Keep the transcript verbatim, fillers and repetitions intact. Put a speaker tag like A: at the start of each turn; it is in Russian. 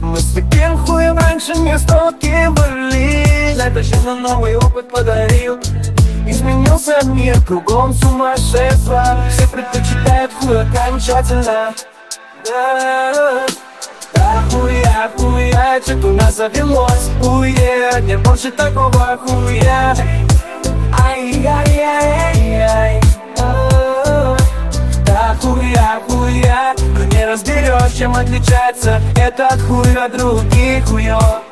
A: Мы с таким хуем раньше не сталкивались. Это жизнь новый опыт подарил. Изменился мир, кругом сумасшествие. Все предпочитают хуй окончательно. Да, да, хуя, хуя, что-то у нас завелось. Хуя, не больше такого хуя. Ай-яй-яй-яй. Да, хуя, хуя, но не разберешь, чем отличается этот хуй от других хуёв.